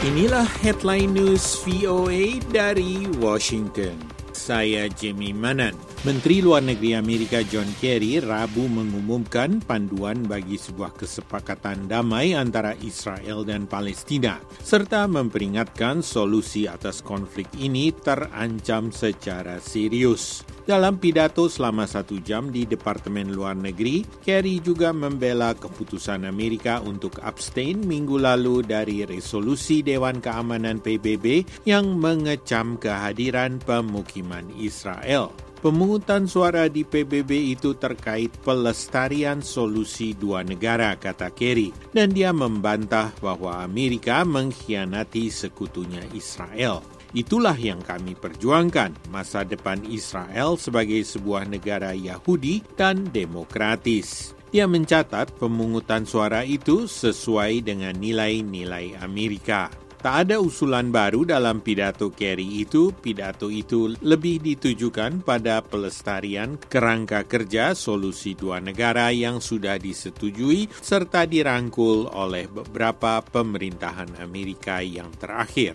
Inilah headline news VOA dari Washington. Saya Jimmy Manan. Menteri Luar Negeri Amerika John Kerry Rabu mengumumkan panduan bagi sebuah kesepakatan damai antara Israel dan Palestina, serta memperingatkan solusi atas konflik ini terancam secara serius. Dalam pidato selama 1 jam di Departemen Luar Negeri, Kerry juga membela keputusan Amerika untuk abstain minggu lalu dari resolusi Dewan Keamanan PBB yang mengecam kehadiran pemukiman Israel. Pemungutan suara di PBB itu terkait pelestarian solusi dua negara, kata Kerry, dan dia membantah bahwa Amerika mengkhianati sekutunya Israel. Itulah yang kami perjuangkan, masa depan Israel sebagai sebuah negara Yahudi dan demokratis. Dia mencatat pemungutan suara itu sesuai dengan nilai-nilai Amerika. Tak ada usulan baru dalam pidato Kerry itu. Pidato itu lebih ditujukan pada pelestarian kerangka kerja solusi dua negara yang sudah disetujui serta dirangkul oleh beberapa pemerintahan Amerika yang terakhir.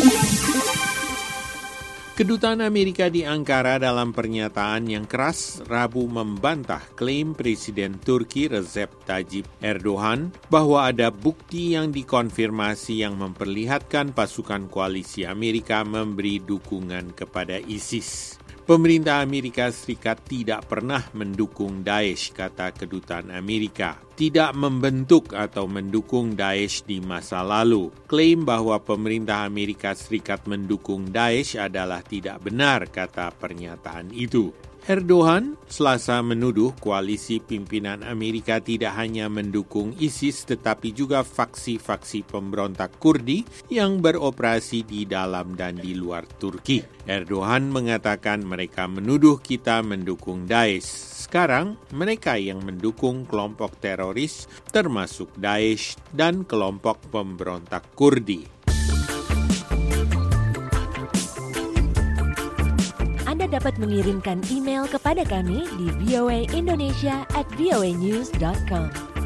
Kedutaan Amerika di Ankara dalam pernyataan yang keras Rabu membantah klaim Presiden Turki Recep Tayyip Erdogan bahwa ada bukti yang dikonfirmasi yang memperlihatkan pasukan koalisi Amerika memberi dukungan kepada ISIS. Pemerintah Amerika Serikat tidak pernah mendukung Daesh, kata kedutaan Amerika. Tidak membentuk atau mendukung Daesh di masa lalu. Klaim bahwa pemerintah Amerika Serikat mendukung Daesh adalah tidak benar, kata pernyataan itu. Erdogan Selasa menuduh koalisi pimpinan Amerika tidak hanya mendukung ISIS tetapi juga faksi-faksi pemberontak Kurdi yang beroperasi di dalam dan di luar Turki. Erdogan mengatakan mereka menuduh kita mendukung Daesh. Sekarang mereka yang mendukung kelompok teroris termasuk Daesh dan kelompok pemberontak Kurdi. Anda dapat mengirimkan email kepada kami di voaindonesia@voanews.com.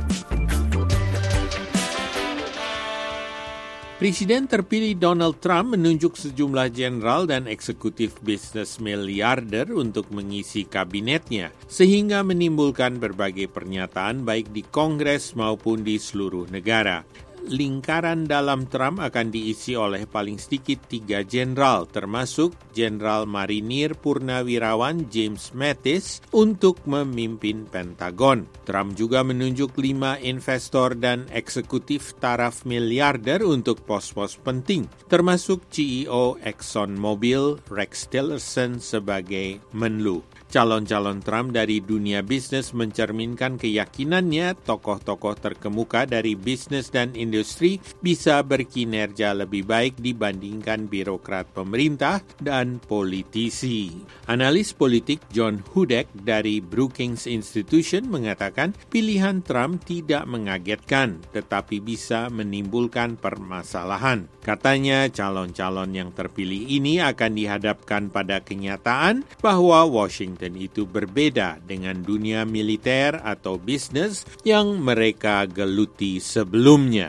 Presiden terpilih Donald Trump menunjuk sejumlah jenderal dan eksekutif bisnis miliarder untuk mengisi kabinetnya, sehingga menimbulkan berbagai pernyataan baik di Kongres maupun di seluruh negara. Lingkaran dalam Trump akan diisi oleh paling sedikit 3 jenderal, termasuk Jenderal Marinir Purnawirawan James Mattis untuk memimpin Pentagon. Trump juga menunjuk 5 investor dan eksekutif taraf miliarder untuk pos-pos penting, termasuk CEO ExxonMobil Rex Tillerson sebagai menlu. Calon-calon Trump dari dunia bisnis mencerminkan keyakinannya tokoh-tokoh terkemuka dari bisnis dan industri bisa berkinerja lebih baik dibandingkan birokrat pemerintah dan politisi. Analis politik John Hudek dari Brookings Institution mengatakan pilihan Trump tidak mengagetkan tetapi bisa menimbulkan permasalahan. Katanya calon-calon yang terpilih ini akan dihadapkan pada kenyataan bahwa Washington itu berbeda dengan dunia militer atau bisnis yang mereka geluti sebelumnya.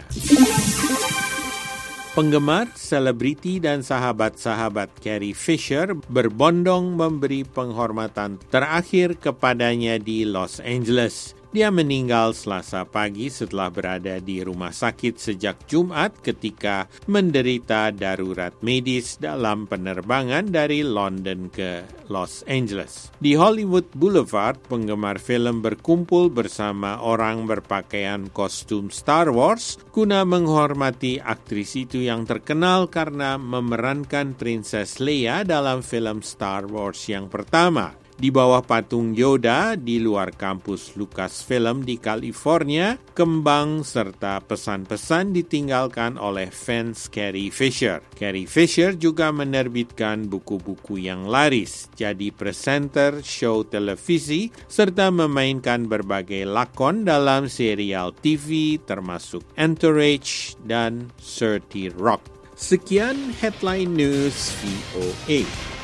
Penggemar, selebriti, dan sahabat-sahabat Carrie Fisher berbondong memberi penghormatan terakhir kepadanya di Los Angeles. Dia meninggal Selasa pagi setelah berada di rumah sakit sejak Jumat ketika menderita darurat medis dalam penerbangan dari London ke Los Angeles. Di Hollywood Boulevard, penggemar film berkumpul bersama orang berpakaian kostum Star Wars guna menghormati aktris itu yang terkenal karena memerankan Princess Leia dalam film Star Wars yang pertama. Di bawah patung Yoda di luar kampus Lucasfilm di California, kembang serta pesan-pesan ditinggalkan oleh fans Carrie Fisher. Carrie Fisher juga menerbitkan buku-buku yang laris, jadi presenter show televisi, serta memainkan berbagai lakon dalam serial TV termasuk Entourage dan 30 Rock. Sekian Headline News VOA.